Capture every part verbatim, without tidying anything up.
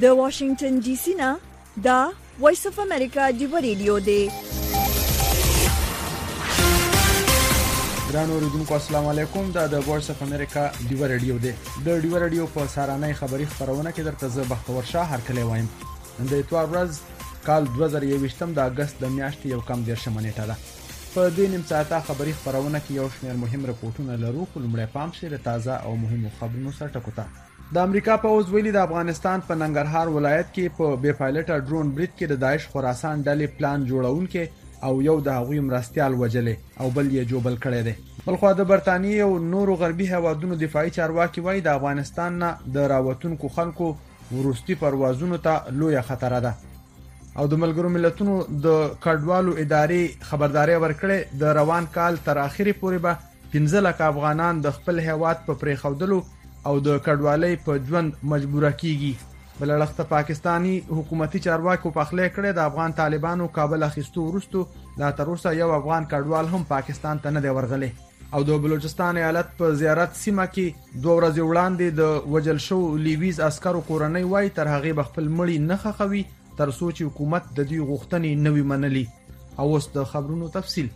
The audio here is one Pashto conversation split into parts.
د واشنگټن ډي سي نه دا وایس اف امریکا دیو ریډیو دی. ګرانو اوریدونکو السلام علیکم. دا د وایس اف امریکا دیو ریډیو دی. د دیو ریډیو په سارانه خبری خبرونه کې درته زه بختور شاه هر کله وایم. نن د اتوار ورځ کال دوه زره یوویشتم د اگست د میاشتې یو کم دیرشمه نیټه ده. په دې نیم ساعته خبری خبرونه کې یو شمېر مهم رپورټونه لرو، خو لومړی پام شي د تازه او مهمو خبرونو سره ټکو ته. د امریکا پوځ ویلي د افغانستان په ننګرهار ولایت کې په بې پایلټه ډرون برید کې د داعش خراسان ډلې پلان جوړونکي او یو د هغوی مرستيال وجلې او بل یې جوبل کړی دی. بلخو د برتانیې او نورو غربي هیوادونو دفاعي چارواکي وایي د افغانستان نه د راوتونکو خلکو ورستي پروازونو ته لویه خطر ده او د ملګرو ملتونو د کډوالو ادارې خبرداري ورکړې د روان کال تر اخري پورې به پنځه لک افغانان د خپل هیواد په پریښودلو او د کډوالۍ په ژوند مجبور کیږي. بلړخته پاکستانی حکومتي چارواکو په خله کړې د افغان طالبانو کابل اخیستو ورستو لا تر اوسه یو افغان کډوال هم پاکستان ته نه دی ورغلی او د بلوچستان ایالت په زیارت سیمه کې دوه ورځې وړاندې د وجل شو لیویز عسکرو کورنۍ وای تر هغه بخپل مړی نه خخوي تر څو چې حکومت د دې غوښتنې نوي منلي. او اوس د خبرونو تفصیل.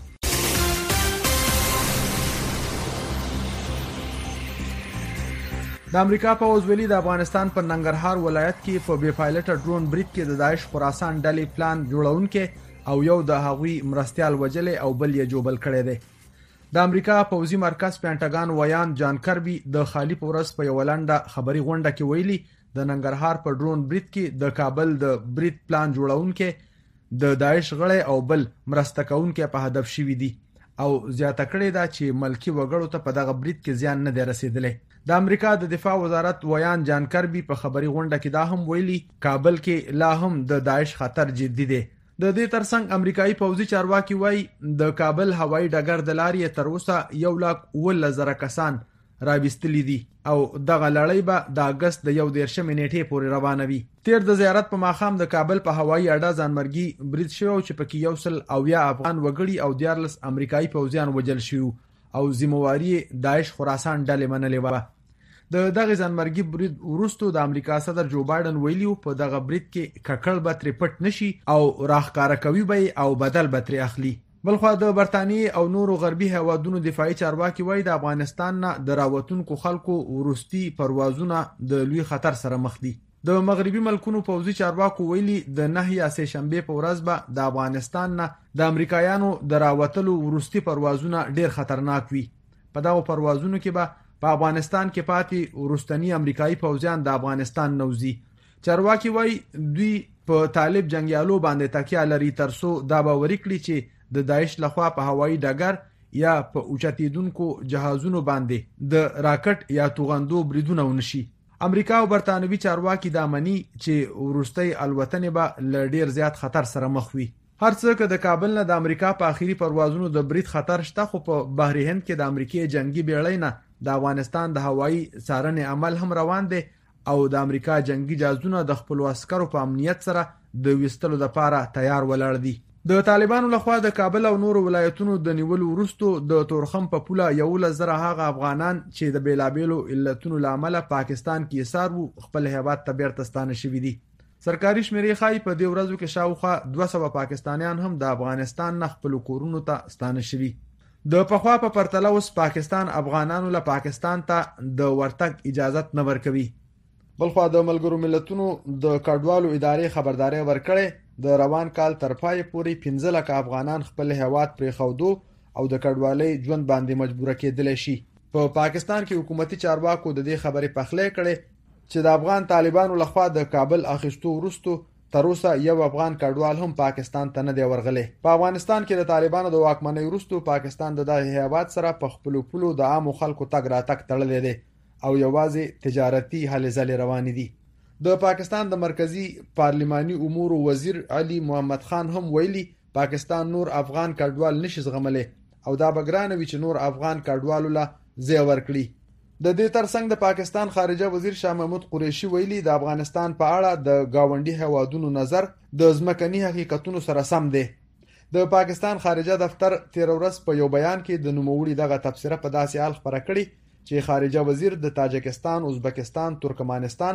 د امریکا پوځ ویلي د افغانستان په ننګرهار ولایت کې په بې پایلټه ډرون برید کې د داعش خراسان ډلې پلان جوړونکي او یو د هغوی مرستيال وجلې او بل یې جوبل کړی دی. د امریکا پوځي مرکز پینټاګان ویان جان کربي د خالی پورس په یو لنډه خبري غونډه کې ویلي د ننګرهار په ډرون برید کې د کابل د برید پلان جوړونکي د داعش غړي او بل مرسته کوونکي په هدف شوي دي او زیاته کړې ده چې ملکی وګړو ته په دغه برید کې زیان نه دی رسیدلی. د امریکا د دفاع وزارت ویان جان کربي په خبري غونډه کې دا هم ویلي کابل کې لا هم د داعش خطر جدي دی. د دې ترڅنګ امریکایي پوځي چارواکي وایي د کابل هوایي ډګر د لارې تر اوسه یو لک اووه زره کسان راوستلي دي او دغه لړۍ به د اگست د یو دیرشمې نیټې پورې روانه وي. تیر د زیارت په ماښام د کابل په هوایي اډه ځانمرګي برید شوی چې پکې یو سل اویا افغان وګړي او دیارلس امریکایي پوځیان وجل شوي او ذمہواری داعش خراسان ډلې منلې وه. د دغه ځانمرګي برید وروسته د امریکا صدر جو بایدن ویلیو په دغه برید کې ککړ به ترې پټ نشي او راښکاره کوي به او بدل به ترې اخلي. بلخو د برتانیې او نورو غربي هیوادونو دفاعي چارواکي وایي د افغانستان نه د راوتونکو خلکو ورستي پروازونه د لوی خطر سره مخ دي. د مغربي ملکونو پوځي چارواکو ویلي د نه یا سه شنبه په ورځ به د افغانستان نه د امریکایانو د راوتلو ورستي پروازونه ډیر خطرناک وي. په دغه پروازونو کې به په افغانستان کې پاتې ورستنی امریکایي پوځیان د افغانستان نوځي. چارواکي وایي دوی په طالب جنگیالو باندې تکیه لري ترڅو دا باور کړي چې د داعش لخوا په هوایي ډګر یا په اوچتیدونکو جهازونو باندې د راکټ یا توغندو بریدونه ونشي. امریکا او برتانوي چارواکي دا مني چې ورستۍ الوتنې به له ډیر زیات خطر سره مخ وي. هر څه که د کابل نه د امریکا په اخیری پروازونو د برید خطر شته، خو په بحر هند کې د امریکای جنگي بیړۍ نه د افغانستان د هوایي څارنې عمل هم روان دی او د امریکا جنگي جهازونه د خپل عسکرو په امنیت سره د وستلو لپاره تیار ولاړ دي. د طالبانو لخوا د کابل او نورو ولایتونو د نیولو وروسته د تورخم په پوله یولس زره هغه افغانان چې د بیلابیلو علتونو له امله پاکستان کې ایسار وو خپل هیواد ته بیرته ستانه شوي دي. سرکاري شمیرې ښایي په دې ورځو کې شاوخوا دوه سوه پاکستانیان هم د افغانستان نه خپل کورونو ته ستانه شوي. د پخوا په پرتله اوس پاکستان افغانانو له پاکستان ته د ورتګ اجازت نه ورکوي. بلخو د ملګرو ملتونو د کډوالو ادارې خبرداري ورکړې د روان کال تر پای پورې پنځه لک افغانان خپل هیواد پرېښودو او د کډوالۍ ژوند باندې مجبور کېدلی شي. په پا پاکستان کې حکومتي چارواکو د دې خبرې پخلی کړې چې د افغان طالبانو لخوا د کابل اخیستو وروسته تر اوسه یو افغان کډوال هم پاکستان ته نه دی ورغلی. په افغانستان کې د طالبانو د واکمنۍ وروسته پاکستان د دغه هیواد سره په خپلو پولو د عامو خلکو تګ راتګ تړلی دی او یوازې تجارتي هلې ځلې روانې دي. د پاکستان د مرکزی پارلماني امور وزیر علي محمد خان هم ویلي پاکستان نور افغان کډوال نشي زغملی او دا بګرانه وی چې نور افغان کډوالو له ځای ورکړي. د دې ترڅنګ د پاکستان خارجه وزیر شاه محمود قریشي ویلي د افغانستان په اړه د گاونډي هیوادونو نظر د ځمکني حقیقتونو سره سم دی. د پاکستان خارجه دفتر تیر ورځ په یو بیان کې د نوموړي دغه تبصره په داسې حال خبره کړې چې خارجه وزیر د تاجکستان، ازبکستان، ترکمنستان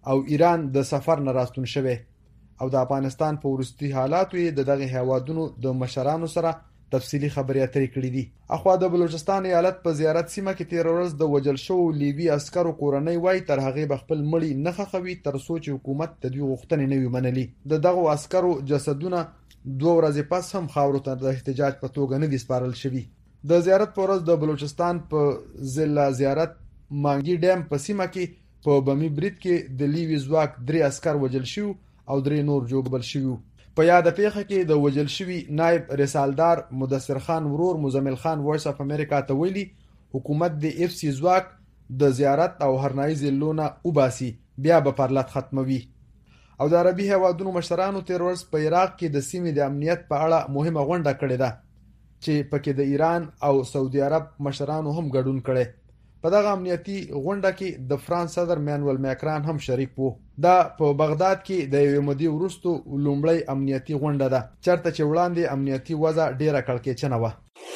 او ایران د سفر نه راستون شوی او د افغانستان په وروستي حالاتو یې د دغه هیوادونو د مشرانو سره تفصیلی خبرې اترې کړې دي. اخوا د بلوچستان ایالت په زیارت سیمه کې تیر ورځ د وجل شوو لیبي عسکرو کورنۍ وای تر هغه بخپل مړی نه خخوي تر څو چې حکومت د دوی غوښتنې نه وي منلي. د دغه عسکرو جسدونه دوه ورځې پس هم خاورو ته د احتجاج په توګه نه دي سپارل شوي. د زیارت پر ورځ د بلوچستان په ضلع زیارت مانګي ډیم په سیمه کې په بمی برید کې د لیوي ځواک درې عسكر وجل شو او درې نور جوړبل شو. په یاد پیښه کې د وجل شوی نائب رسالدار مدثر خان ورور مزمل خان وایس اف امریکا ته ویلي حکومت د اف سی ځواک د زیارت او هرنایي ضلعونه وباسي بیا به پرلط ختموي. او د عربي هیوادونو مشرانو تیر ورځ په عراق کې د سیمې د امنیت په اړه مهمه غونډه کړې ده چې پکې د ایران او سعودي عرب مشرانو هم ګډون کړي. په دغه امنیتي غونډه کې د فرانس صدر مانوئل ماکران هم شریک وو. دا په بغداد کې د یوې مودې وروسته لومړی امنیتي غونډه ده چېرته چې وړاندې امنیتي وضع ډیره کړکېچنه وه.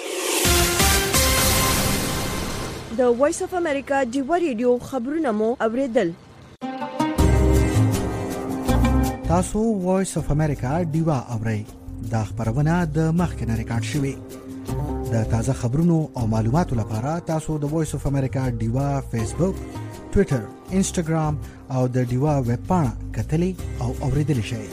د وایس اف امریکا ډیوا ریډیو خبرونه مو اوریدل. تاسو وایس اف امریکا ډیوا اورئ. دا خبرونه د مخکنه ریکارډ شوې. د تازه خبرونو او معلوماتو لپاره تاسو د وایس اف امریکا ډیوا فیسبوک، ټوئیټر، انسټاګرام او د ډیوا ویب پاڼه کتلی او اوریدلی شئ.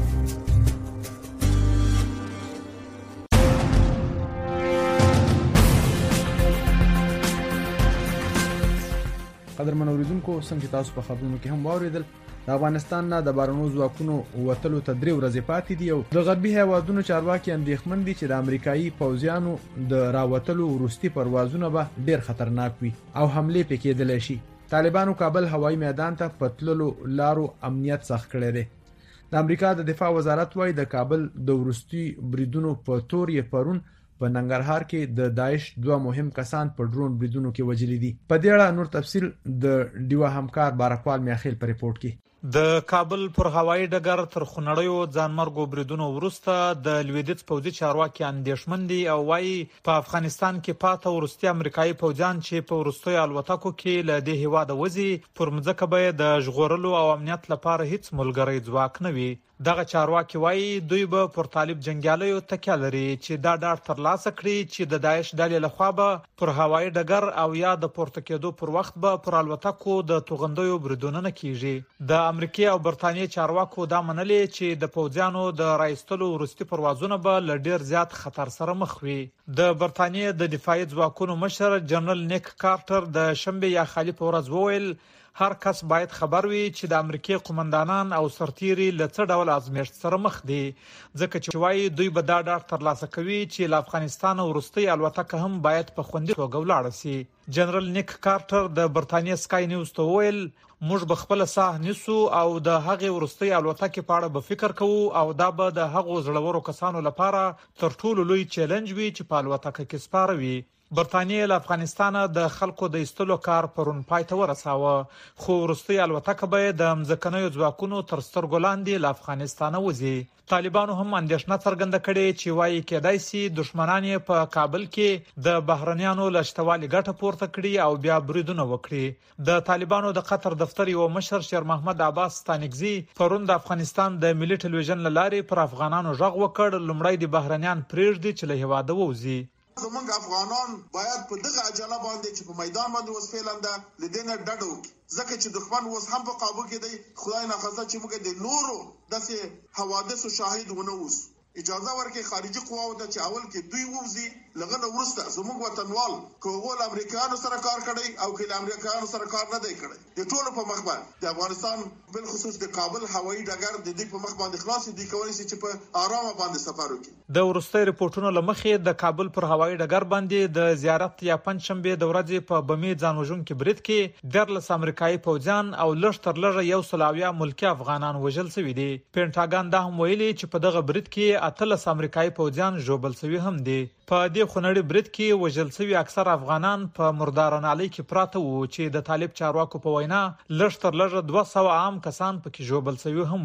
قدرمن اوریدونکو څنګه تاسو په خبرونو کې هم واوریدل د افغانستان نه د بارنو ځواکونو وتلو ته درې ورځې پاتې دي او د غربي هیوادونو چارواکي اندېښمن دي چې د امریکایي پوځیانو د راوتلو وروستي پروازونه به ډېر خطرناک وي او حمله پکې کېدلی شي. طالبانو کابل هوایي میدان ته پتللو لارو امنیت سخت کړی دی. د امریکا د دفاع وزارت وايي د کابل د وروستي بریدونو په تور یې پرون په ننګرهار کې د داعش دوه مهم کسان په ډرون بریدونو کې وژلي دي. په دې اړه نور تفصیل د ډیوا همکار بارکوال میاخیل په ریپورت کې. د کابل پر هوایي ډګر تر خونړیو ځانمرګو بریدونو وروسته د لویدیځ پوځي چارواکي اندېښمن دي او وايي په افغانستان کې پاته وروستي امریکایي پوځیان چې په وروستیو الوتکو کې له دې هیواده وځي پر مځکه به د ژغورلو او امنیت لپاره هیڅ ملګری ځواک نه وي. دغه چارواکي وايي دوی به پر طالب جنگیالیو تکیه لري چې دا ډاډ ترلاسه کړي چې د داعش ډلې لخوا به پر هوایي ډګر او یا د پورته کېدو پر وخت به پر الوتکو د توغندیو بریدونه نه کیږي. د امریکا او برتانیې چارواکو دا منلې چې د پوځیانو د راایستلو وروستي پروازونه به له ډیر زیات خطر سره مخ وي. د برتانیې د دفاعي ځواکونو مشر جنرال نیک کارټر د شنبه یا خالي په ورځ وویل هر کس باید خبر وي چې د امریکای قومندانان او سرتیري له څه ډول ازمېښت سره مخ دي ځکه چې وايي دوی به دا ډاډ ترلاسه کوي چې له افغانستان وروستي الوتکه هم باید په خوندي توګه ولاړه شي. جنرال نیک کارټر د برتانیې سکای نیوز ته وویل موږ به خپل ساه نیسو او د هغې وروستي الوتکې په اړه به فکر کوو او دا به د هغو زړورو کسانو لپاره تر ټولو لوی چیلنج وي چې په الوتکه کې سپاره وي. برتانیې له افغانستانه د خلکو د ایستلو کار پرون پای ته ورساوه خو وروستي الوتکه به د مځکنیو ځواکونو تر سترګو لاندې له افغانستانه وځي. طالبانو هم اندېښنه څرګنده کړې چې وايي کېدای شي دښمنان یې په کابل کې د بهرنیانو له شتوالي ګټه پورته کړي او بیا بریدونه وکړي. د طالبانو د قطر دفتر یو مشر شیر محمد عباس ستانکزي پرون د افغانستان د ملي ټلویزیون له لارې پر افغانانو غږ وکړ لومړی د بهرنیان پرېږدي چې له هیواده ووځي. زمونږ افغانان باید په دغه عجله باندې چې په میدان باندې اوس فعلا لدینه ډډ وکړي ځکه چې دښمن اوس هم په قابو کې دی. خدای ناخواسته چې موږ د نورو داسې حوادثو شاهد ونه اوسو. اجازه ورکړي خارجي قواو ته چې اول کې دوی ووځي لغه نه وروسته زموږ وطنوال که هغو له امریکایانو سره کار کړی او که له امریکایانو سره کار نه دی کړی د ټولو په مخ باندې د افغانستان بالخصوص د کابل هوایي ډګر د دې په مخ باندې خلاص دي کولی شي چې په آرامه باندې سفر وکړي. د وروستي رپورټونو له مخې د کابل پر هوایي ډګر باندې د زیارت یا پنځشنبه د ورځې په بمي ځانوژونکي برید کې دیارلس امریکایي پوځیان او لږ تر لږه یو سل اویا ملکي افغانان وژل شوي دي. پینټاګان دا هم ویلي چې په دغه برید کې اتلس امریکایي پوځیان ژوبل شوي هم دي. په دې خونړي برید کې وژل شوي اکثر افغانان په مردارنالۍ کې پراته وو چې د طالب چارواکو په وینا لږ تر لږه دوه سوه عام کسان پکې ژوبل شوي هم وو.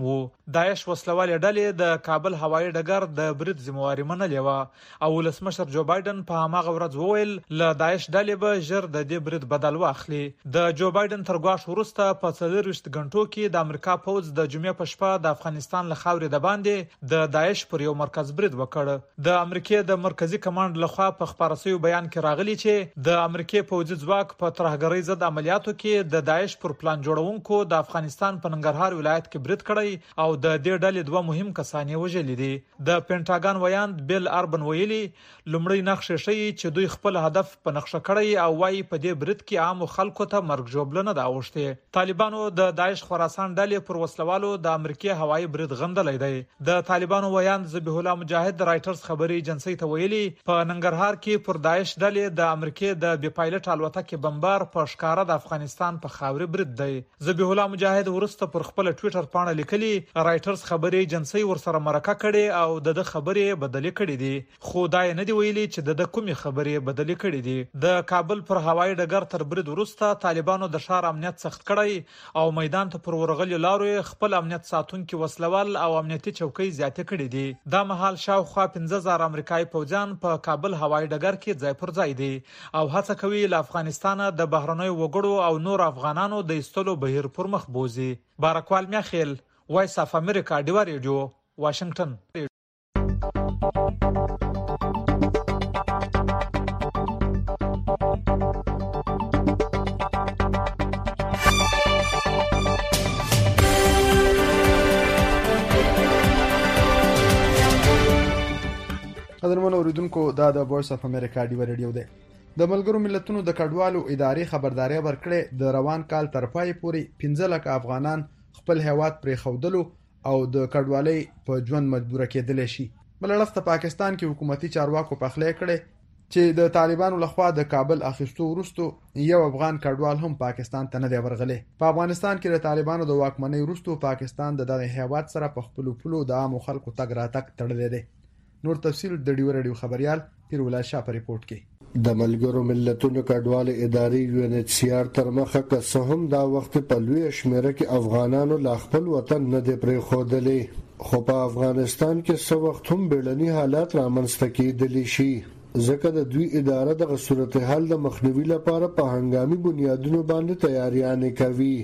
داعش وسلوالې ډلې د کابل هوایي ډګر د برید ذمہواري منلې و او ولسمشر جو بایدن په هغه ورځ وویل له داعش ډلې به ژر د دې برید بدل واخلي. د جو بایدن تر ګواښ وروسته په څلور ویشت غنټو کې د امریکا پوځ د جمعې په شپه د افغانستان له خاورې د باندې د داعش پر یو مرکز برید وکړ. د امریکا د مرکزی کمانډ لخوا په خبري شوی بیان کې راغلی چې د امریکا پوځي ځواک په ترهګرۍ ضد عملیاتو کې د داعش پر پلان جوړونکو د افغانستان په ننګرهار ولایت کې برید کړی او د دې ډلې دوه مهم کسان یې وژلي دي. د پینټاګان ویاند بیل اربن ویلي لومړی نقشې شي چې دوی خپل هدف په نقشه کړی او وايي په دې برید کې عام خلکو ته مرګ ژوبلنه دا اوښته. طالبانو د داعش خراسان ډلې پر وسلوالو د امریکا هوایي برید غندلې دی. د طالبانو ویاند ذبیح الله مجاهد د رائټرز خبري ایجنسی ته ویلي په ننګرهار کې پر داعش ډلې د امریکا د بي پایلټ الوتکې بمبار په ښکارا د افغانستان په خاورې برید دی. ذبیح الله مجاهد ورسته پر خپل ټوئیټر باندې لیکلي رائټرز خبري ایجنسی ورسره مرکه کړي او د خبرې بدلې کړي دي خو دا نه دی ویلي چې د کومې خبرې بدلې کړي دي. د کابل پر هوایي ډګر تر برید وروسته طالبانو د ښار امنیت سخت کړی او میدان ته پر ورغلي لارو خپل امنیت ساتونکو وسلوال او امنیتي چوکۍ زیاتې کړي دي. دا مهال شاوخوا پنځه زره امریکایي پوځیان په کابل هوایي ډګر کې ځای پر ځای دي او هڅه کوي له افغانستان د بهرنیو وګړو او نور افغانانو د ایستلو بهیر پر مخ بوزي. بارکوال میاخیل، وایس اف امریکا، ډیوا ریډیو، واشنگټن. قدرمن اوریدونکو دا د وایس اف امریکا ډیوا ریډیو دی. د ملګرو ملتونو د کډوالو ادارې خبرداري ورکړې د روان کال تر پای پورې پنځه لک افغانان خپل هیواد پرې خودلو او د کډوالۍ په ژوند مجبور کېدل شي. بل اړخ ته پاکستان کې حکومتي چارواکو پخلی کړي چې د طالبانو لخوا د کابل اخیستو وروسته یو افغان کډوال هم پاکستان ته نه دی ورغلی. په افغانستان کې د طالبانو د واکمنۍ وروسته پاکستان د دغه هیواد سره په خپل پلو د عام خلکو تګ راتګ تړلی دی. نور تفصیل د ډیو رادیو خبريال پیرولا شاه په ریپورت کې. د ملګرو ملتونو کډوال ادارې یو ان ایچ سی آر تر مخه که هم دا وخت په لوی شمیره کې افغانانو لا خپل وطن نه دی پرې خودلې خو په افغانستان کې څو وخت هم بیړني حالات رامنځته کېدلی شي ځکه د دوی اداره د صورتحال د مخنیوي لپاره په هنګامي بنیادونو باندې تیاریانې کوي.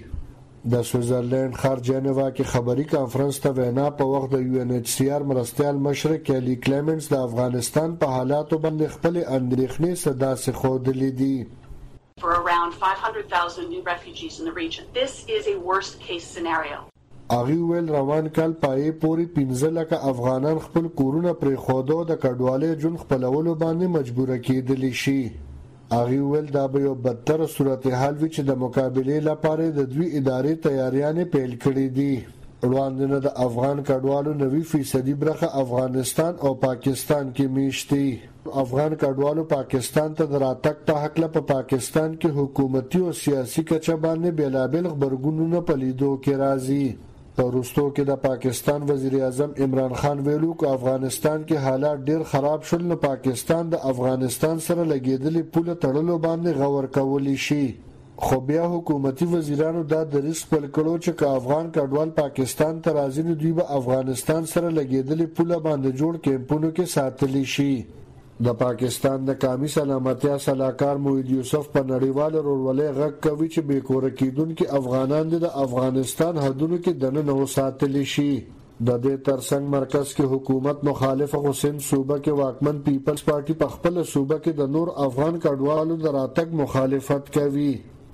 د سویزرلند ښار جنیوا کې خبري کانفرنس ته وینا په وخت د یو ان ایچ سی آر مرستیال مشر کیلی کلیمنټس د افغانستان په حالاتو باندې خپل اندېښنې صدا سي خودلې دي. For around five hundred thousand new refugees in the region. This is a worst case scenario. اغي ویل روان کال پای پوری پنځه لک افغانان خپل کورونه پرې خودو د کډوالۍ جون خپلولو باندې مجبور کېدلی شي. اغي ویل دا به یو بدتر صورتحال وي چې د مقابلې لپاره د دوی ادارې تیاریانې پیل کړې دي. وړاندې د افغان کډوالو نوي فیصدي برخه افغانستان او پاکستان کې میشتي. افغان کډوالو پاکستان ته دراتک په حق له په پاکستان کې حکومتي او سیاسي کچه باندې بیلابل خبرګونونه پلیدو کې راځي. پرستو کې د پاکستان وزیر اعظم عمران خان ویلو چې افغانستان کې حالات ډیر خراب شول نو پاکستان د افغانستان سره لګیدلې پوله تړلو باندې غور کولی شي. خو بیا حکومتي وزیرانو دا دریس خپل کړو چې افغان کډوال پاکستان ته راځي نو دوی به افغانستان سره لګیدلې پوله باندې جوړ کیمپونو کې ساتلی شي. د پاکستان د قومي سلامتیا صلاحکار موحد یوسف په نړیوال رولولې غږ کوي چې بې کور کېدونکو افغانان د افغانستان حدودو کې دننه وساتل شي. د دې ترڅنګ مرکز کې حکومت مخالف حسین صوبه کې واکمن پیپلز پارټي په خپل صوبه کې د نور افغان کډوالو د راتګ مخالفت کوي.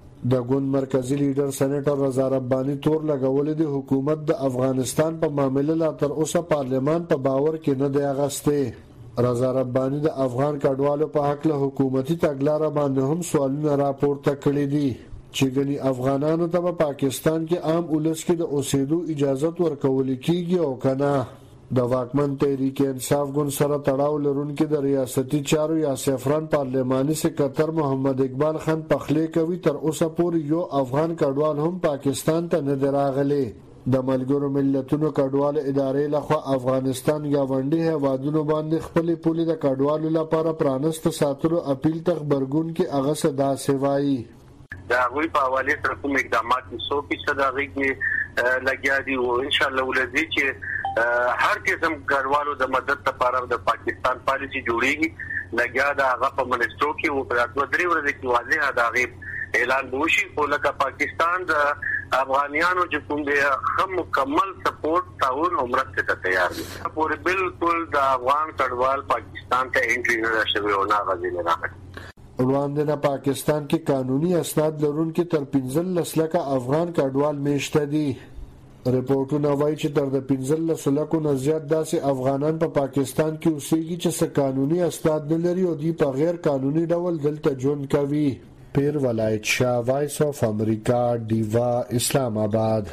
د ګوند مرکزی لیډر سېنیټر رضا ربانی تور لګولې د حکومت د افغانستان په معاملې لا تر اوسه پارلمان په باور کې نه دی اغسته. رضا ربانی د افغان کډوالو په حق له حکومتي تګلارې باندې هم سوالونه راپورته کړي دي چې ګني افغانانو ته په پاکستان کې عام ولس کې د اوسېدو اجازه ورکول کیږي او کنه. د واکمن تحریک انصاف ګوند سره تړاو لرونکي د ریاستي چارو یا سفران پارلماني سکرټر محمد اقبال خان پخلی کوي تر اوسه پورې یو افغان کډوال هم پاکستان ته نه دراغلي. د ملګرو ملتونو کډوال ادارې لخوا افغانستان گاونډي هیوادونو باندې خپل پولي د کډوالو لپاره پرانست ساتلو اپیل ته خبرګون کې هغه صدا سوای. دا غوي په حواله سره کوم اقدامات څو فیصد هغه کې لګیا دي او ان شاء الله ولدي چې هر قسم ګډوالو د مدد لپاره د پاکستان پالیسی جوړیږي لګیا دا هغه په منسترو کې او په راتلو درې ورځې کې واضح دا غي اعلان وشي او لکه پاکستان د افغانانو چې کوم دی هم مکمل سپورټ تعاون او مرسته ته تیار دي پورې بالکل د افغان کډوال پاکستان ته انټری نه شوی او نه غوښتل نه راغلی وړاندې پاکستان کې قانوني اسناد لرونکي تر پنځلس لکه افغان کډوال میشته دي رپورټونه وایي چې تر د پنځلس لکو نه زیات داسې افغانان په پاکستان کې اوسېږي چې څه قانوني اسناد نه لري او دوی په غیر قانوني ډول دلته ژوند کوي پیر ولایت شاه وایس اف امریکا دیوا اسلام آباد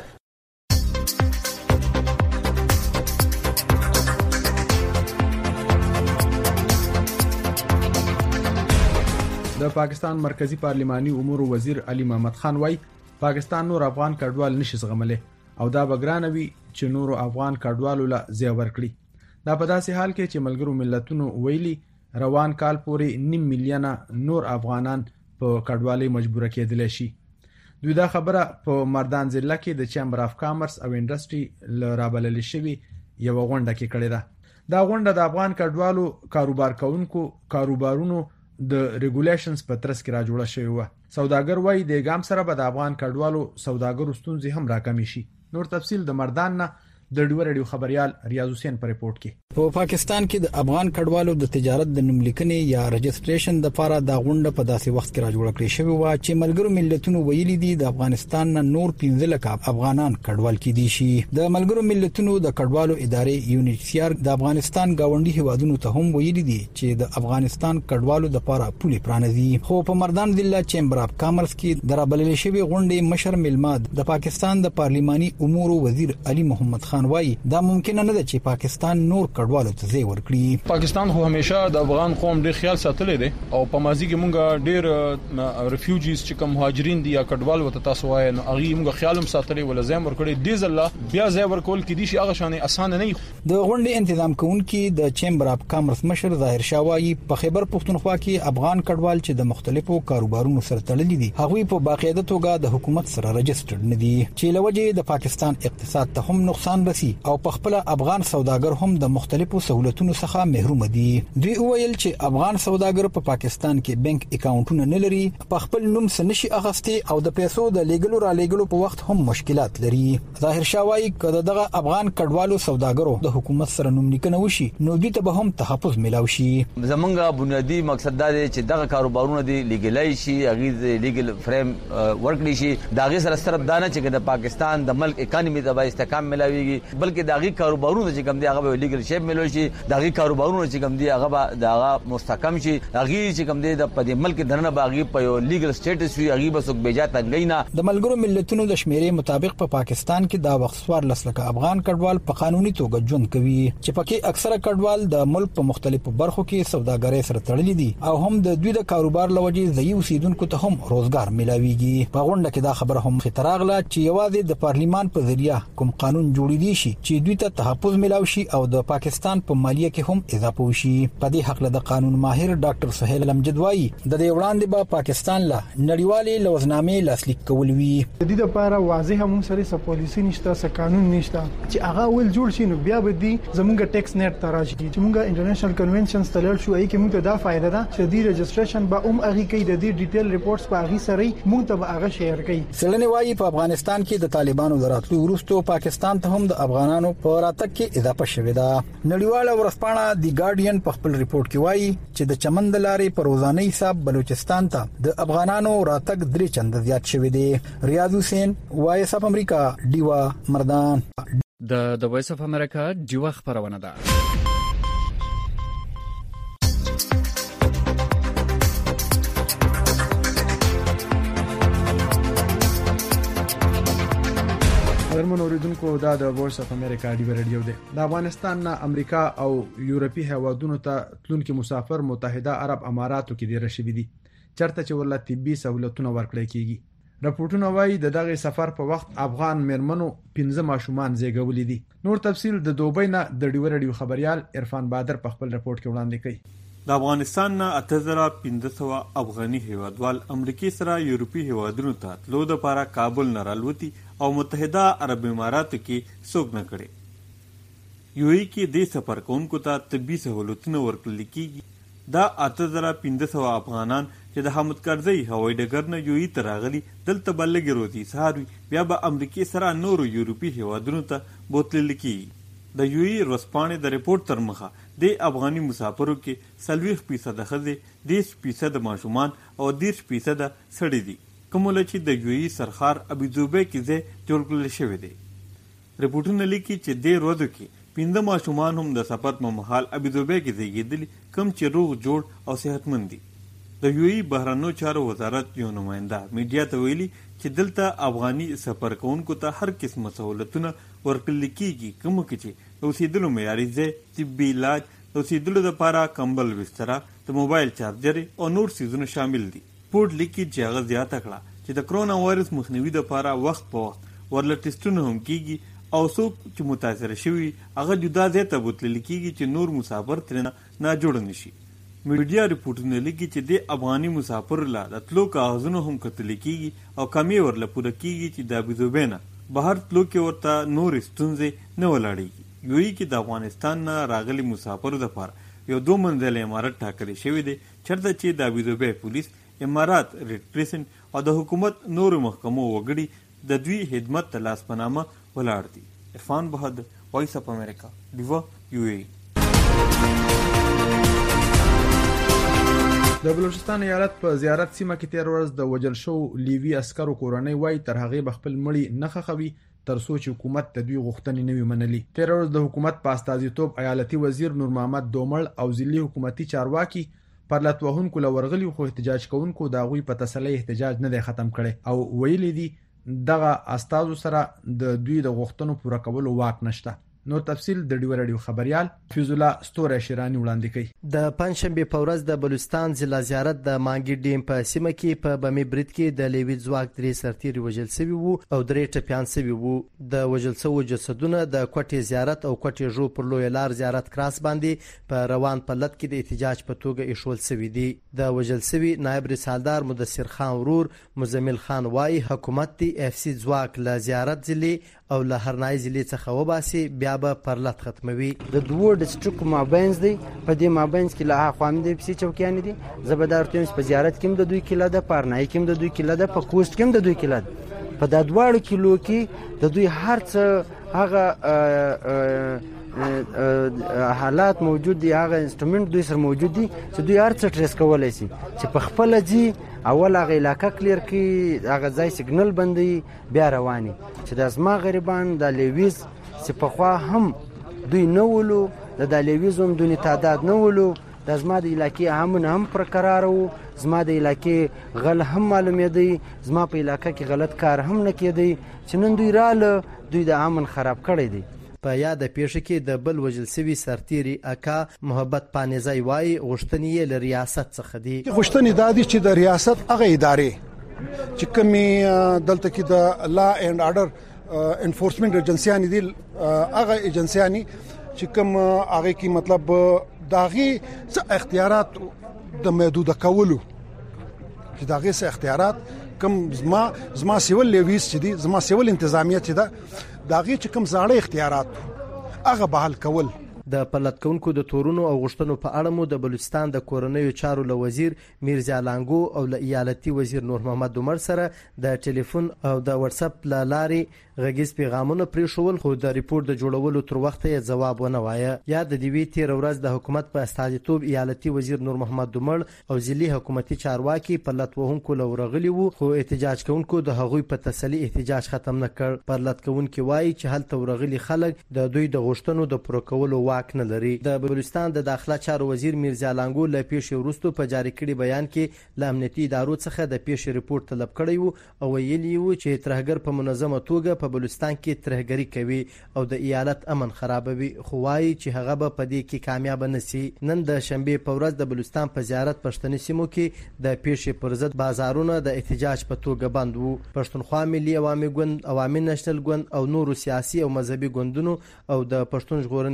د پاکستان مرکزی پارلماني امور وزیر علي محمد خان وايي پاکستان نور افغان کډوال نشي زغمله او دا بګرانوي چې نور افغان کډوالو لا زیات ورکړي دا په داسې حال کې چې ملګرو ملتونو ویلي روان کال پورې نیم میلیونه نور افغانان په کډوالۍ مجبور کېدل شي دوی دا خبره په مردان ضلع کې د چیمبر اف کامرس او انډستری ل رابلل شوی یو غونډه کې کړې ده دا غونډه د افغان کډوالو کاروبار کوونکو کاروبارونو د ریګولیشنز په ترڅ کې را جوړه شوی و سوداګر وای د ګام سره به د افغان کډوالو سوداګرو ستونزې هم راکمې شي نور تفصیل د مردان نه د ډیو رادیو خبريال ریاض حسین پر ریپورت کې په پاکستان کې د افغان کډوالو د تجارت د نوملیکنې یا رجسټریشن د لپاره د غونډه په داسې وخت کې را جوړ کړی شوی و چې ملګرو ملتونو ویلي دي د افغانستان نه نور پنځه لک افغانان کډوال کېدي شي د ملګرو ملتونو د کډوالو ادارې یونیسیار د افغانستان گاونډي هیوادونو ته هم ویلي دي چې د افغانستان کډوالو د لپاره پولي پرانځي خو په مردان ضلع چیمبر اف کامرس کې درابلل شوی غونډه مشر ملماد د پاکستان د پارلماني امور وزیر علي محمد خان وايي دا ممکن نه ده چې پاکستان نور کډوالو ته ځای ورکړي پاکستان خو همیشه د افغان قوم ډیر خیال ساتلی دی او په ماضي کې مونږ ډیر ریفیوجیز چې کوم مهاجرین دي یا کډوال وته تاسو وایي نو هغه مونږ خیال هم ساتلی ول ځای ورکړي دی ځله بیا ځای ورکول کې دي شي هغه شانه اسانه نه د غونډې تنظیم کوونکي د چیمبر اف کامرس مشر ظاهر شاوایی په خیبر پښتونخوا کې افغان کډوال چې د مختلفو کاروبارونو سره تړلي دي هغه په باقاعده توګه د حکومت سره رجسټرډ نه دي چې لوجه د پاکستان اقتصاد ته هم نقصان رسي او په خپل افغان سوداګر هم د مختلفو سہولتونو څخه محروم دي دوی ویل چې افغان سوداګر په پاکستان کې بانک اکاونټونه نه لري په خپل نوم سنشي اغستي او د پیسو د لیګلو را لیګلو په وخت هم مشکلات لري ظاهر شاوایی کده دغه افغان کډوالو سوداګرو د حکومت سره نوم لیکنه وشي نو دوی ته به هم تحفظ ملاوي شي زمونږه بنیادی مقصد دا دی چې دغه کاروبارونه دي لیګلای شي هغه لیګل فریم ورکړي شي داغه سره صرف دانه چې د پاکستان د ملک اکانومي د استحکام ملاويږي بلکې داغي کاروبارونه چې کوم دي هغه لیګل شیپ ملوي شي داغي کاروبارونه چې کوم دي هغه دغه مستحکم شي هغه چې کوم دي د په ملک دنه باغي په یو لیګل سټیټس وي هغه بسوک بیجا تنګینا د ملګرو ملتونو د شمیرې مطابق په پاکستان کې دا وخت سوار لسلکه افغان کډوال په قانوني توګه ژوند کوي چې پکې اکثره کډوال د ملک په مختلفو برخو کې سوداګرۍ سره تړلي دي او هم د دوی د کاروبار لوجې ځای اوسیدونکو ته هم روزګار ملاويږي په غونډه کې دا خبره هم خطراغله چې یوازې د پارلیمان په ذریعہ کوم قانون جوړ دي شي چې دوی ته تحفظ ملاوي شي او د پاکستان په مالیه کې هم اضافه وشي په دې حق له د قانون ماهر ډاکټر سهیل امجد وايي د دې وړاندې به پاکستان له نړیوالې لوزنامې لاسلیک کول وی د دې لپاره واضح هم سره س پالیسی نشته س قانون نشته چې هغه ول جوړ شي نو بیا به دي زموږ ټیکس نیټ تراشي چې موږ انټرنیشنل کنونشنز تلل شو ای کې موږ دا فائدہ ده چې دې رجسټریشن به هم هغه کې د دې ډیټیل ریپورتس په هغه سره موږ ته به هغه شیر کړي سلنه وايي په افغانستان کې د طالبانو دراتلو وروسته پاکستان ته هم د افغانانو په راتګ کې اضافه شوې ده نړیواله ورځپاڼه دی ګارډین په خپل ریپورت کې وایي چې د چمن د لارې په روزانه حساب بلوچستان ته د افغانانو راتګ درې چنده زیات شوی دی ریاض حسین وایس اف امریکا دیوا مردان د د وایس اف امریکا دیوا خبرونه ده درمن اوریدونکو دا د وایس اف امریکا دی رادیو دی د افغانستان نه امریکا او یورپی هیوادونو ته تلونکي مسافر متحده عرب اماراتو کې ډیر شوي دي چرته چې ولله طبي سہولتونه ورکړل کیږي راپورټونه وایي د دغه سفر په وخت افغان مرمنو پنځه ماشومان زیږولې دي نور تفصیل د دوبۍ نه د ډیو رادیو خبريال عرفان بادر په خپل راپورټ کې وړاندې کړي د افغانستان نه اته زره پنځه سوه افغاني هیوادوال امریکای سره یورپی هیوادونو ته تلو دپاره کابل نه رالوتي او متحده عرب اماراتو کې څوک نه کړي. یو ای کې دې سفر کوونکو ته طبي سهولتونه ورکړل کېږي. دا اته زره پنځه سوه افغانان چې د حامد کرزي هوایي ډګر نه یو ای ته راغلي دلته به لږې روزي سهار وي بیا به امریکای سره نورو یورپي هیوادونو ته بوتلل کېږي. د یو ای ورځپاڼې د رپورټ تر مخه د افغاني مسافرو کې څلوېښت فیصده ښځې دېرش فیصده ماشومان او دېرش فیصده سړي دي کومله چې د یو ای سرخار ابوظبي کې ځای جوړ کړل شوی دی. رپورټونه لیکي چې دې ورځو کې پنځه ماشومان هم د سفر په مهال ابوظبي کې زیږېدلي کوم چې روغ جوړ او صحتمند دي. د یو ای بهرنیو چارو وزارت یو نماینده میډیا ته ویلي چې دلته افغاني سفر کوونکو ته هر قسمه سهولتونه ورکړل کېږي کومه کې چې د اوسېدلو معیاري ځای، طبي علاج، د اوسېدلو دپاره کمبل بستره، د موبایل چارجر او نور څیزونه شامل دي. پورټ لیکي چې هغه زیاته کړه چې د کرونا وایرس مخنیوي دپاره وخت په وخت ورله ټسټونه هم کېږي او څوک چې متاثره شوي هغه جدا ځای ته بوتلل کېږي چې نور مسافر ترېنه ناجوړه نه شي. میډیا رپورټونه لیکي چې د افغاني مسافرو له د تلو کاغذونه هم کتل کېږي او کمې ورله پوره کېږي چې د ابوظبي نه بهر تلو کې ورته نورې ستونزې نه ولاړېږي. یو ای کې د افغانستان نه راغلي مسافرو دپاره یو دو منزله عمارت ټاکلی شوی دی چېرته چې د ابوظبي پولیس، امارات ریډ کریسنټ او د حکومت نورو محکمو وګړي د دوی خدمت ته لاس په نامه ولاړ دي. عرفان بهادر، وایس اف امریکا، ډیوا، یو ای. د بلوچستان ایالت په زیارت سیمه کې تیر ورځ د وجل شو لیوي عسکرو کورنۍ وای تر هغې به خپل مړي نه ښخوي تر څو چې حکومت د دوی غوښتنې نه وي منلي. تیر ورځ د حکومت په استازیتوب ایالتي وزیر نور محمد دومړ او ضلعي حکومتي چارواکي پر لټ وهونکو له ورغلي خو احتجاج کوونکو د هغوی په تسلۍ احتجاج نه دی ختم کړی او ویلي دي دغه استازو سره د دوی د غوښتنو پوره کولو واک نشته. نور تفصیل د ډیو رادیو خبريال فیض الله ستوره شیرانی وړاندې کوي. د پنځشنبه په ورځ د بلوچستان ضلع زیارت د مانګي ډیم په سیمه کې په بمي برید کې د لیوي ځواک درې سرتیري وژل شوي وو او درې ټپیان شوي وو. د وژل شوو جسدونه د کوټې زیارت او کوټې جو پر لوی لار زیارت کراس باندې په روان پلت کې د احتجاج په توګه ایښول شوي دي. د وژل شوي نائب رسالدار مدثر خان ورور مزمل خان وايي حکومت دی اف سی ځواک له زیارت ضلع او له هرنای ضلع څخه وباسي بیا به پرلط ختموي. د دوه ډسټریکټ مابینز دی په دې مابینز کې له اخوام د اف سی چوکیان دي زبردار تیمس په زیارت کې د دوی کله د پارنای کې د دوی کله د پکوست کې د دوی کله په د دوه کیلو کې د دوی هر څه هغه حالات موجود دي هغه انسټرومنت دوی سره موجود دي چې دوی هر څه ټریس کولای شي چې په خپل ځي اول هغه علاقه کلیر کی هغه ځای سیګنل بندي بیا رواني چې د ازما غریبان د لیویز چې په خوا هم دوی نه ولو د لیویز هم دوی تعداد نه ولو د ازما د علاقې هم هم پر قرار وو زما د علاقې غل هم معلومېدی زما په علاقه کې غلط کار هم نه کېدی چې نن دوی رااله دوی د امن خراب کړی دی. په یاد پیښه کې د بل وژل شوي سرتیري اکا محبت پانیزی وايي غوښتنې یې له ریاست څخه دي. غوښتنې دا دي چې د ریاست هغه ادارې چې کومې دلته کې د لا اینډ آرډر انفورسمنت ایجنسیانې دي هغه ایجنسیانې چې کوم هغه کې مطلب داغي څه اختیارات د محدود کولو چې داغي څه اختیارات کوم زما زما سیول لیویس چې دي زما سیول انتظامیه چې ده داغي چې کوم زاړه اختیارات هغه بحال کول. د پلت کونکو د تورونو او غشتنو په اړه مو د بلوچستان د کورنیو چارو له وزیر میرزا لانګو او له ایالتي وزیر نور محمد عمر سره د ټلیفون او د واتس اپ له لارې غږیز پیغامونه پرې شول خو د ریپورت د جوړولو تر وخت یې جواب ونه وایه. یا د دیوی تیر ورځ د حکومت په استازیتوب ایالتي وزیر نور محمد عمر او ضلعي حکومتي چارواکي پلت وهونکو له ورغلي وو خو احتجاج کوونکو د هغوی په تسلی احتجاج ختم نه کړ. پرلت کوونکي وایي چې هلته ورغلي خلک د دوی د غشتنو د پوره کولو واک نه لري. د بلوچستان د داخله چارو وزیر میرزا لانګو له پیښې وروسته په جاری کړي بیان کې له امنیتي ادارو څخه د پیښې ریپورت طلب کړی وو او ویلي وو چې ترهګر په منظمه توګه په بلوچستان کې ترهګري کوي او د ایالت امن خرابوي خو وایي چې هغه به په دې کې کامیاب نشي. نن د شنبه په ورځ د بلوچستان په زیارت پښتني سیمو کې د پیښې پر ضد بازارونه د احتجاج په توګه بند وو. پښتونخوا ملي عوامي ګوند، عوامي نېشنل ګوند او نورو سیاسي او مذهبي ګوندونو او د پښتون ژغورنې غورځنګ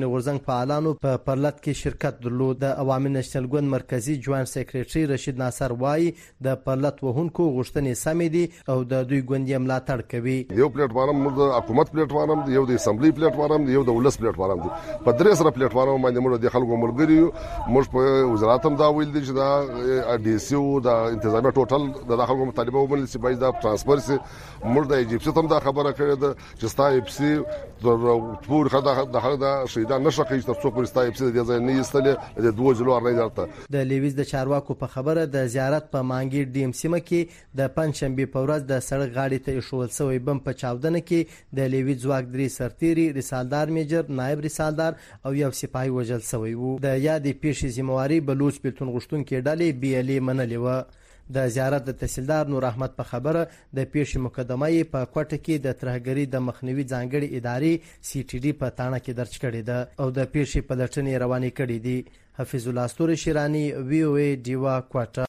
فعالانو په پرلط کې شرکت درلود. د عوامي نېشنل ګوند مرکزی جوائنټ سیکریټري رشید ناصر وایي د پرلط وهونکو غوښتنې سمې دي او د دوی ګوند یې ملاتړ کوي. یو پلیټ فارم د حکومت پلیټ فارم دی، یو د اسمبلی پلیټ فارم دی، یو د ولس پلیټ فارم دی. په درې سره پلیټ فارم باندې موږ د خلکو ملګری یو. موږ په وزارت هم دا ویل دي چې دا ډي سي او د انتظامیه ټوټل د خلکو مطالبه ومنل شي باید دا ترانسفر شي. موږ د ایجپسي هم دا خبره کړې ده چې ستا ایپسي د پور خدا د د شهیدان نشه کوي تر څو پر ستا ایپسي د ځای نه ایستلې د دوه جلو ارنۍ درته. د لیویز د چارواکو په خبره د زیارت په مانګیر ډي ام سیمه کې د پنځشنبه په ورځ د سړک غاړې ته ایښودل شوی بم په چاودنه کې د لیویز ځواک درې سرتیري رسالدار میجر، نائب رسالدار او یو سپاهي وژل شوی وو. د یادې پیښې ذمہواري بلوچ بیلتون غوښتونکي ډلې بي ال اي منلې وه. د زیارت د تحصیلدار نور احمد په خبره د پیښې مقدمه یې په کوټه کې د ترهګرۍ د مخنیوي ځانګړي ادارې سی ټي ډي په تاڼه کې درج کړې ده او د پیښې پلټنې روانې کړې دي. حفیظ الله ستوري شیرانی، وی او ای، ډیوا کوټه.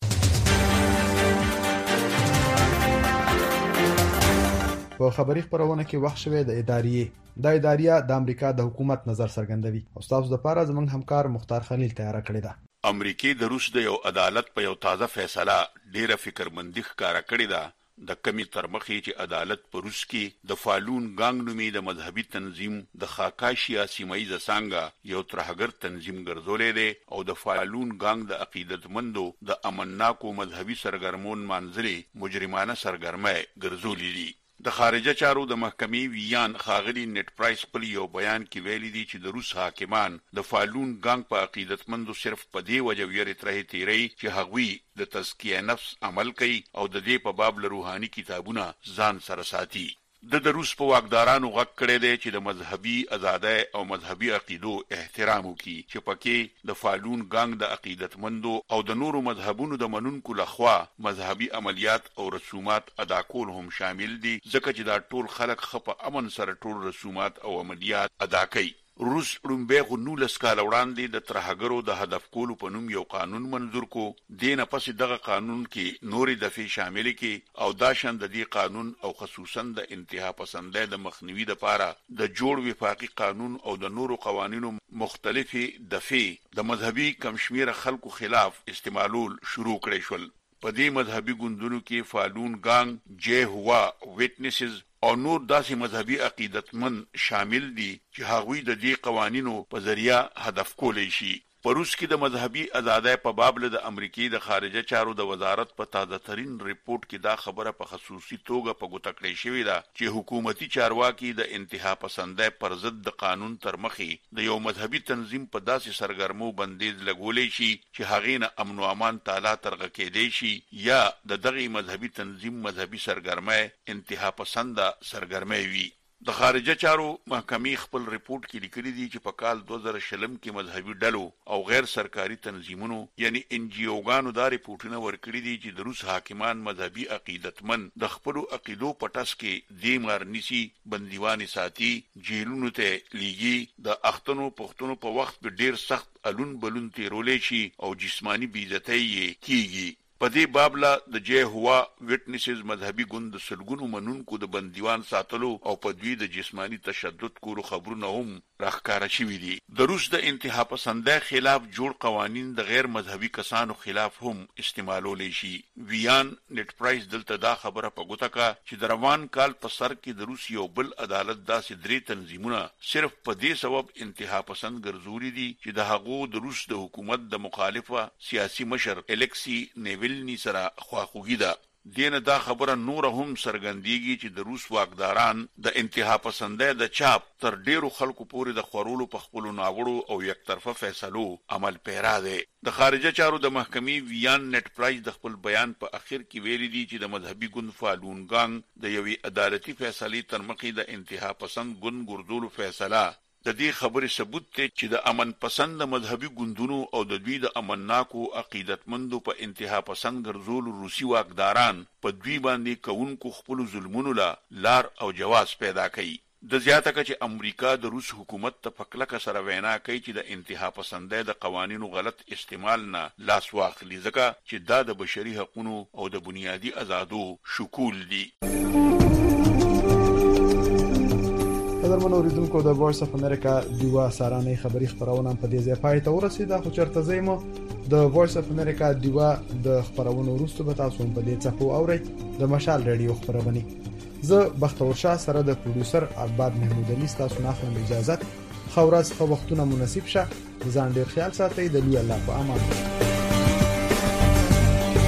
په خبري خبرونه کې وخت شوه د ادارې د ادارې د امریکا د حکومت نظر څرګندوي او تاسو د پاره زمنګ همکار مختار خلیل تیار کړی ده. امریکای د روس د یو عدالت په یو تازه فیصله ډیره فکرمندي ښکارا کړې ده د کمی تر مخې چې عدالت په روس کې د فالون ګانګ نومي د مذهبي تنظیم د خاکاشیا سیمایي څنګه یو ترهګر تنظیم ګرځولې ده او د فالون ګانګ د عقیدتمندو د امنناکو مذهبي سرګرمون منځري مجرمانه سرګرمه ګرځولې دي. د خارجه چارو د محکمې ویان خاغلی نت پرایس په یو بیان کې ویلي دي چې د روس حاکمان د فالون ګانګ په عقیدتمندو صرف په دې وجه ویری ترې تیری چې هغوی د تزکیه نفس عمل کوي او د دې په باب له روحاني کتابونه ځان سره ساتي. د د روس په واکدارانو غږ کړی دی چې د مذهبي ازادۍ او مذهبي عقیدو احترام وکړي چې پکې د فالون ګانګ د عقیدتمندو او د نورو مذهبونو د منونکو لخوا مذهبي عملیات او رسومات ادا کول هم شامل دي ځکه چې دا ټول خلک خپ امن سره ټول رسومات او عملیات ادا کوي. روس رومبه غو نولس کال وړاندې د ترهګرو د هدف کولو په نوم یو قانون منظور کو. دینه پس دغه قانون کې نورې دفعې شامل کې او دا شند د دې قانون او خصوصا د انتها پسندۍ د مخنیوي لپاره د جوړ وفاقي قانون او د نورو قوانینو مختلفي دفعې د مذهبي کمشمیر خلکو خلاف استعمالول شروع کړي شول. په دې مذهبي ګوندونو کې فالون ګانګ، جے هوا، ویټنسز او نور داسې مذهبي عقیدتمن شامل دي چې هغوی د دې قوانینو په ذریعہ هدف کولی شي. په روس کې د مذهبي ازادۍ په باب له د امریکای د خارجه چارو د وزارت په تازه ترين ریپورت کې دا خبره په خصوصي توګه په ګوته کړې شوې ده چې حکومتي چارواکي د انتها پسندۍ پر ضد د قانون تر مخې د یو مذهبي تنظیم په داسې سرګرمو بندیز لګولې شي چې هغې نه امن او امان تعالی ترغه کېدی شي یا د دغه مذهبي تنظیم مذهبي سرګرمۍ انتها پسنده سرګرمۍ وي. د خارجه چارو محکمې خپل ریپورت کې لیکلي دي چې په کال دوه زره شلم کې مذهبي ډلو او غیر سرکاري تنظیمونو یعنی ان جی اوګانو دا ریپورتونه ورکړي دي چې د روس حاکمان مذهبي عقیدتمن د خپل عقیدو پټس کې دی مارنيسي بنديواني ساتي، جیلونو ته لیږي، د اختنو پختونو په وخت په ډیر سخت الون بلون تیرولې شي او جسمانی بیزتۍ کیږي. په دې بابلا د جے هوا ویټنسز مذهبي ګوند د سلګونو منونکو د بنديوان ساتلو او په دوی د جسمانی تشدد کولو خبرونه هم راخکاره شوي دي. د روس د انتها پسندۍ خلاف جوړ قوانین د غیر مذهبي کسانو خلاف هم استعمالولی شي. ویان نت پرایس دلته دا خبره په ګوته کا چې د روان کال په سر کې د روس یو بل عدالت داسې درې تنظیمونه صرف په دې سبب انتها پسند ګرځولي دي چې د هغو د روس د حکومت د مخالفه سیاسي مشر الکسی نیولنی سره خواخوږي ده. دینه دا خبره نور هم سرګندېږي چې د روس واکداران د انتها پسندۍ د چاپ تر ډیرو خلکو پورې د خورولو په خپل ناوړو او یک طرفه فیصلو عمل پیرا دی. د خارجه چارو د محکمې ویان نت پرایس د خپل بیان په اخر کې ویلي دي چې د مذهبي ګوند فالون ګانګ د یوې عدالتي فیصلې تر مخې د انتها پسند ګوند ګرځولو فیصله د دې خبرې ثبوت ته چې د امن پسند مذهبي ګوندونو او د دوی د امنناکو عقیدتمندو په انتها پسند ګرځول روسي واکداران په دوی باندې کوونکو خپل ظلمونو لا لار او جواز پیدا کوي. د زیاته کچ امریکا د روس حکومت ته پکلک سره وینا کوي چې د انتها پسندۍ د قوانینو غلط استعمال نه لاس واخلي ځکه چې دا د بشري حقوقو او د بنیادی آزادو شکول دي. قدرمن اوریدونکو د وایس اف امریکا دیوا سارانه خبری خبرونه په دې ځای پای ته ورسیده خو چرته زېمو د وایس اف امریکا دیوا د خبرونو وروسته به تاسو په دې څپو اورئ د مشال رادیو خبرونه زه بختور شاه سره د پروډوسر عباد محمود علي تاسو نه خلم اجازه خورز خو وختونه مناسب شه ځان ډیر خیال ساتئ د لوی الله په امان